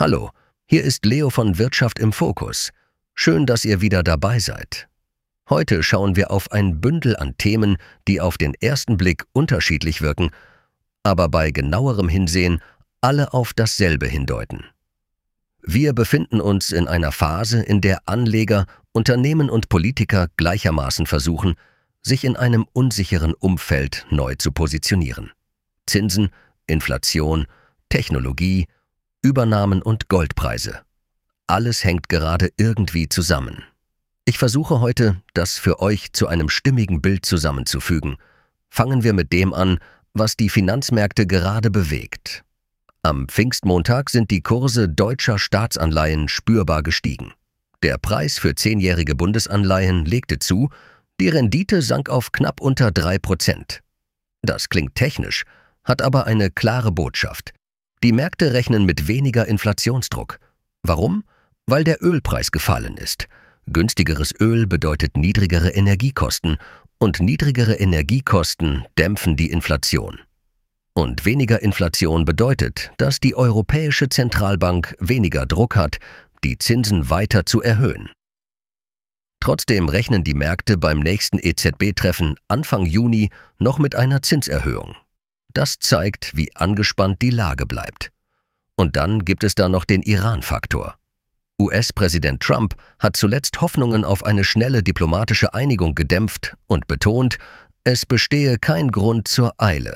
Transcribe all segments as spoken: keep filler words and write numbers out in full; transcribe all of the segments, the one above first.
Hallo, hier ist Leo von Wirtschaft im Fokus. Schön, dass ihr wieder dabei seid. Heute schauen wir auf ein Bündel an Themen, die auf den ersten Blick unterschiedlich wirken, aber bei genauerem Hinsehen alle auf dasselbe hindeuten. Wir befinden uns in einer Phase, in der Anleger, Unternehmen und Politiker gleichermaßen versuchen, sich in einem unsicheren Umfeld neu zu positionieren. Zinsen, Inflation, Technologie, Übernahmen und Goldpreise. Alles hängt gerade irgendwie zusammen. Ich versuche heute, das für euch zu einem stimmigen Bild zusammenzufügen. Fangen wir mit dem an, was die Finanzmärkte gerade bewegt. Am Pfingstmontag sind die Kurse deutscher Staatsanleihen spürbar gestiegen. Der Preis für zehnjährige Bundesanleihen legte zu, die Rendite sank auf knapp unter drei Prozent. Das klingt technisch, hat aber eine klare Botschaft. Die Märkte rechnen mit weniger Inflationsdruck. Warum? Weil der Ölpreis gefallen ist. Günstigeres Öl bedeutet niedrigere Energiekosten und niedrigere Energiekosten dämpfen die Inflation. Und weniger Inflation bedeutet, dass die Europäische Zentralbank weniger Druck hat, die Zinsen weiter zu erhöhen. Trotzdem rechnen die Märkte beim nächsten E Z B-Treffen Anfang Juni noch mit einer Zinserhöhung. Das zeigt, wie angespannt die Lage bleibt. Und dann gibt es da noch den Iran-Faktor. U S-Präsident Trump hat zuletzt Hoffnungen auf eine schnelle diplomatische Einigung gedämpft und betont, es bestehe kein Grund zur Eile.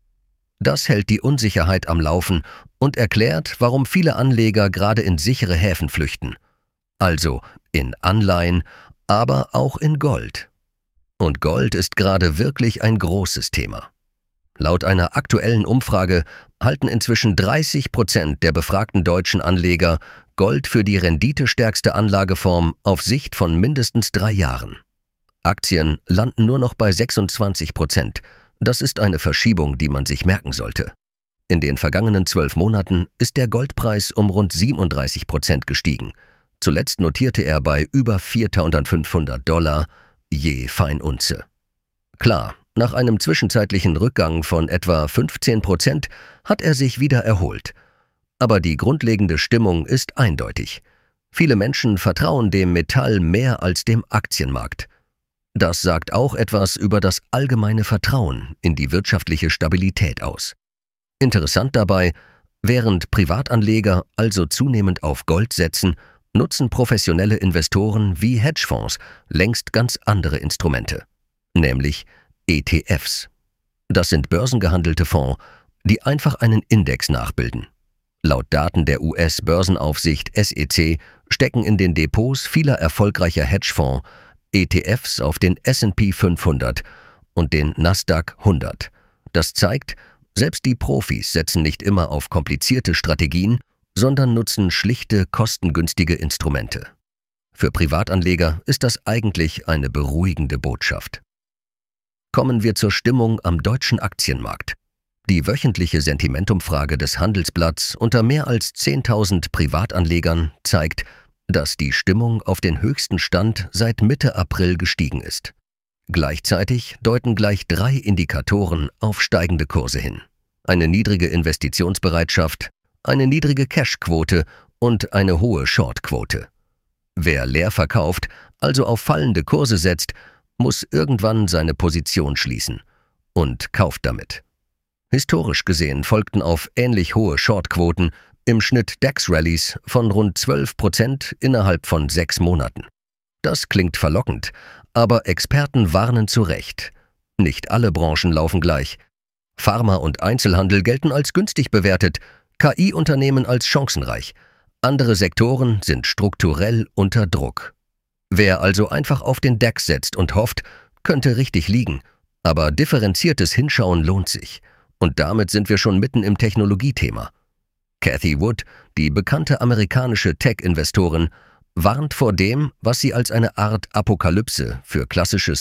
Das hält die Unsicherheit am Laufen und erklärt, warum viele Anleger gerade in sichere Häfen flüchten. Also in Anleihen, aber auch in Gold. Und Gold ist gerade wirklich ein großes Thema. Laut einer aktuellen Umfrage halten inzwischen dreißig Prozent der befragten deutschen Anleger Gold für die renditestärkste Anlageform auf Sicht von mindestens drei Jahren. Aktien landen nur noch bei sechsundzwanzig Prozent. Das ist eine Verschiebung, die man sich merken sollte. In den vergangenen zwölf Monaten ist der Goldpreis um rund siebenunddreißig Prozent gestiegen. Zuletzt notierte er bei über viertausendfünfhundert Dollar je Feinunze. Klar, nach einem zwischenzeitlichen Rückgang von etwa fünfzehn Prozent hat er sich wieder erholt. Aber die grundlegende Stimmung ist eindeutig. Viele Menschen vertrauen dem Metall mehr als dem Aktienmarkt. Das sagt auch etwas über das allgemeine Vertrauen in die wirtschaftliche Stabilität aus. Interessant dabei, während Privatanleger also zunehmend auf Gold setzen, nutzen professionelle Investoren wie Hedgefonds längst ganz andere Instrumente, nämlich E T Fs. Das sind börsengehandelte Fonds, die einfach einen Index nachbilden. Laut Daten der U S-Börsenaufsicht S E C stecken in den Depots vieler erfolgreicher Hedgefonds E T Fs auf den S und P fünfhundert und den Nasdaq hundert. Das zeigt, selbst die Profis setzen nicht immer auf komplizierte Strategien, sondern nutzen schlichte, kostengünstige Instrumente. Für Privatanleger ist das eigentlich eine beruhigende Botschaft. Kommen wir zur Stimmung am deutschen Aktienmarkt. Die wöchentliche Sentimentumfrage des Handelsblatts unter mehr als zehntausend Privatanlegern zeigt, dass die Stimmung auf den höchsten Stand seit Mitte April gestiegen ist. Gleichzeitig deuten gleich drei Indikatoren auf steigende Kurse hin. Eine niedrige Investitionsbereitschaft, eine niedrige Cashquote und eine hohe Shortquote. Wer leer verkauft, also auf fallende Kurse setzt, muss irgendwann seine Position schließen und kauft damit. Historisch gesehen folgten auf ähnlich hohe Shortquoten im Schnitt DAX-Rallies von rund zwölf Prozent innerhalb von sechs Monaten. Das klingt verlockend, aber Experten warnen zu Recht. Nicht alle Branchen laufen gleich. Pharma und Einzelhandel gelten als günstig bewertet, K I-Unternehmen als chancenreich. Andere Sektoren sind strukturell unter Druck. Wer also einfach auf den DAX setzt und hofft, könnte richtig liegen. Aber differenziertes Hinschauen lohnt sich. Und damit sind wir schon mitten im Technologiethema. Cathie Wood, die bekannte amerikanische Tech-Investorin, warnt vor dem, was sie als eine Art Apokalypse für klassische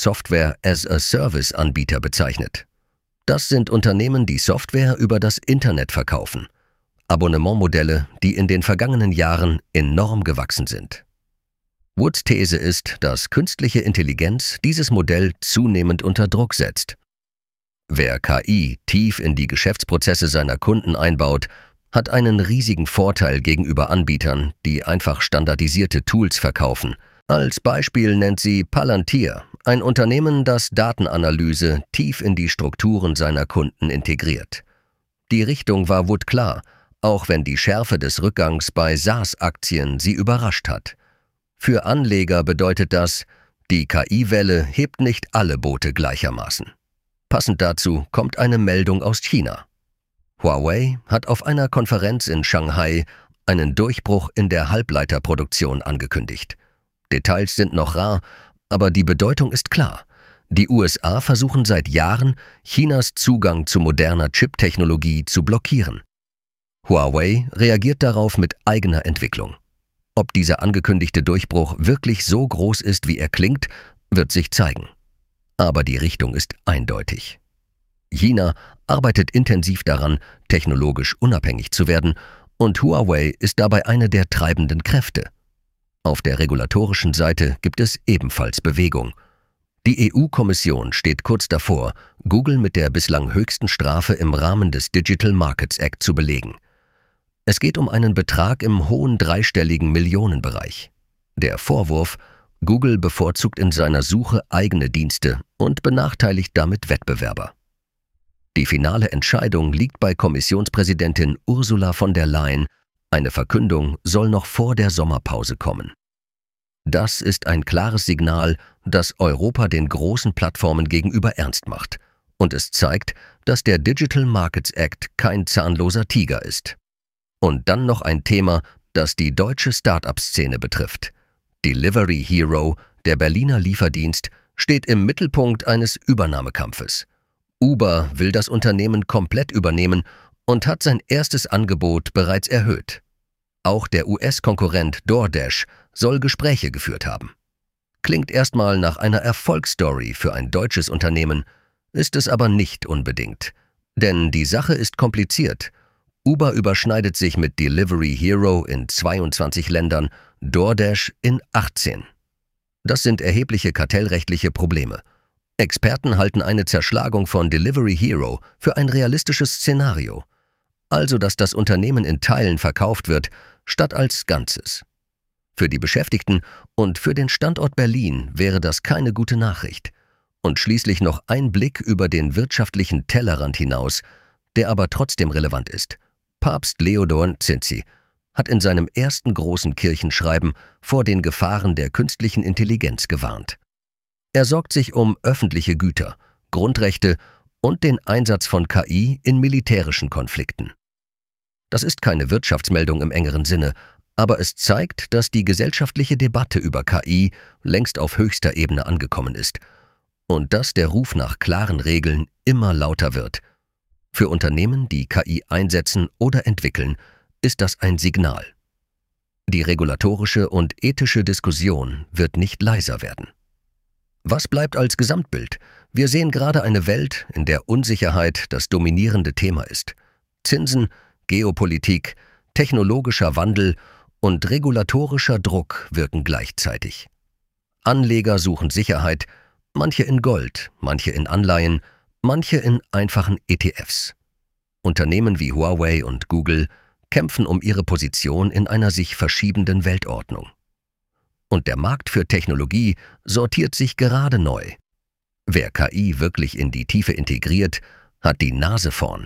Software-as-a-Service-Anbieter bezeichnet. Das sind Unternehmen, die Software über das Internet verkaufen. Abonnementmodelle, die in den vergangenen Jahren enorm gewachsen sind. Woods These ist, dass künstliche Intelligenz dieses Modell zunehmend unter Druck setzt. Wer K I tief in die Geschäftsprozesse seiner Kunden einbaut, hat einen riesigen Vorteil gegenüber Anbietern, die einfach standardisierte Tools verkaufen. Als Beispiel nennt sie Palantir, ein Unternehmen, das Datenanalyse tief in die Strukturen seiner Kunden integriert. Die Richtung war Wood klar, auch wenn die Schärfe des Rückgangs bei SaaS-Aktien sie überrascht hat. Für Anleger bedeutet das, die K I-Welle hebt nicht alle Boote gleichermaßen. Passend dazu kommt eine Meldung aus China. Huawei hat auf einer Konferenz in Shanghai einen Durchbruch in der Halbleiterproduktion angekündigt. Details sind noch rar, aber die Bedeutung ist klar. Die U S A versuchen seit Jahren, Chinas Zugang zu moderner Chip-Technologie zu blockieren. Huawei reagiert darauf mit eigener Entwicklung. Ob dieser angekündigte Durchbruch wirklich so groß ist, wie er klingt, wird sich zeigen. Aber die Richtung ist eindeutig. China arbeitet intensiv daran, technologisch unabhängig zu werden, und Huawei ist dabei eine der treibenden Kräfte. Auf der regulatorischen Seite gibt es ebenfalls Bewegung. Die E U-Kommission steht kurz davor, Google mit der bislang höchsten Strafe im Rahmen des Digital Markets Act zu belegen. Es geht um einen Betrag im hohen dreistelligen Millionenbereich. Der Vorwurf: Google bevorzugt in seiner Suche eigene Dienste und benachteiligt damit Wettbewerber. Die finale Entscheidung liegt bei Kommissionspräsidentin Ursula von der Leyen. Eine Verkündung soll noch vor der Sommerpause kommen. Das ist ein klares Signal, das Europa den großen Plattformen gegenüber ernst macht. Und es zeigt, dass der Digital Markets Act kein zahnloser Tiger ist. Und dann noch ein Thema, das die deutsche Start-up-Szene betrifft. Delivery Hero, der Berliner Lieferdienst, steht im Mittelpunkt eines Übernahmekampfes. Uber will das Unternehmen komplett übernehmen und hat sein erstes Angebot bereits erhöht. Auch der U S-Konkurrent DoorDash soll Gespräche geführt haben. Klingt erstmal nach einer Erfolgsstory für ein deutsches Unternehmen, ist es aber nicht unbedingt. Denn die Sache ist kompliziert. Uber überschneidet sich mit Delivery Hero in zweiundzwanzig Ländern, DoorDash in achtzehn. Das sind erhebliche kartellrechtliche Probleme. Experten halten eine Zerschlagung von Delivery Hero für ein realistisches Szenario. Also, dass das Unternehmen in Teilen verkauft wird, statt als Ganzes. Für die Beschäftigten und für den Standort Berlin wäre das keine gute Nachricht. Und schließlich noch ein Blick über den wirtschaftlichen Tellerrand hinaus, der aber trotzdem relevant ist. Papst Leo Xi hat in seinem ersten großen Kirchenschreiben vor den Gefahren der künstlichen Intelligenz gewarnt. Er sorgt sich um öffentliche Güter, Grundrechte und den Einsatz von K I in militärischen Konflikten. Das ist keine Wirtschaftsmeldung im engeren Sinne, aber es zeigt, dass die gesellschaftliche Debatte über K I längst auf höchster Ebene angekommen ist und dass der Ruf nach klaren Regeln immer lauter wird. Für Unternehmen, die K I einsetzen oder entwickeln, ist das ein Signal. Die regulatorische und ethische Diskussion wird nicht leiser werden. Was bleibt als Gesamtbild? Wir sehen gerade eine Welt, in der Unsicherheit das dominierende Thema ist. Zinsen, Geopolitik, technologischer Wandel und regulatorischer Druck wirken gleichzeitig. Anleger suchen Sicherheit, manche in Gold, manche in Anleihen, manche in einfachen E T Fs. Unternehmen wie Huawei und Google kämpfen um ihre Position in einer sich verschiebenden Weltordnung. Und der Markt für Technologie sortiert sich gerade neu. Wer K I wirklich in die Tiefe integriert, hat die Nase vorn.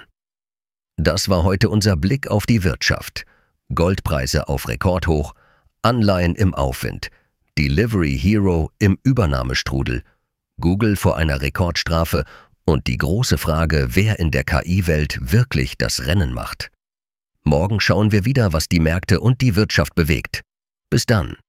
Das war heute unser Blick auf die Wirtschaft. Goldpreise auf Rekordhoch, Anleihen im Aufwind, Delivery Hero im Übernahmestrudel, Google vor einer Rekordstrafe und die große Frage, wer in der K I-Welt wirklich das Rennen macht. Morgen schauen wir wieder, was die Märkte und die Wirtschaft bewegt. Bis dann.